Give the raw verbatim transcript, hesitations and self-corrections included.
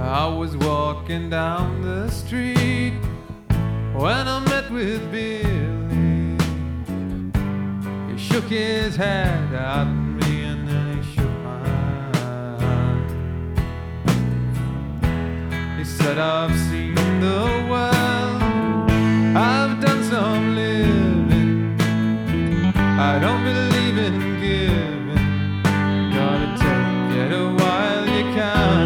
I was walking down the street when I met with Billy. He shook his head at me and then he shook my hand. He said, I've seen